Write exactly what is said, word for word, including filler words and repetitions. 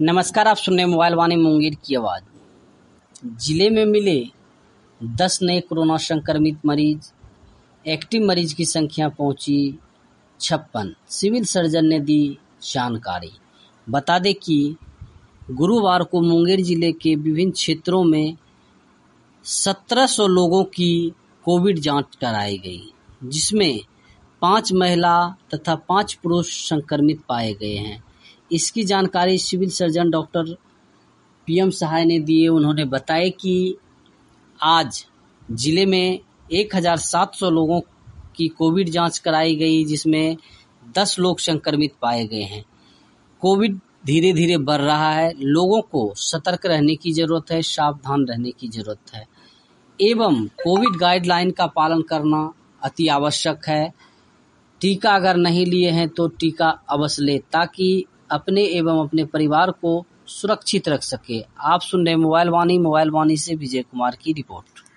नमस्कार, आप सुन रहे हैं मोबाइल वाणी मुंगेर की आवाज़। जिले में मिले दस नए कोरोना संक्रमित मरीज, एक्टिव मरीज की संख्या पहुंची छप्पन। सिविल सर्जन ने दी जानकारी। बता दें कि गुरुवार को मुंगेर जिले के विभिन्न क्षेत्रों में सत्रह सौ लोगों की कोविड जांच कराई गई, जिसमें पाँच महिला तथा पाँच पुरुष संक्रमित पाए गए हैं। इसकी जानकारी civil surgeon doctor P M Sahay ने दिए। उन्होंने बताया कि आज जिले में एक हज़ार सात सौ लोगों की कोविड जांच कराई गई, जिसमें दस लोग संक्रमित पाए गए हैं। कोविड धीरे धीरे बढ़ रहा है, लोगों को सतर्क रहने की ज़रूरत है, सावधान रहने की ज़रूरत है एवं कोविड गाइडलाइन का पालन करना अति आवश्यक है। टीका अगर नहीं लिए हैं तो टीका अवश्य लें, ताकि अपने एवं अपने परिवार को सुरक्षित रख सके। आप सुन रहे मोबाइल वाणी मोबाइल वाणी से विजय कुमार की रिपोर्ट।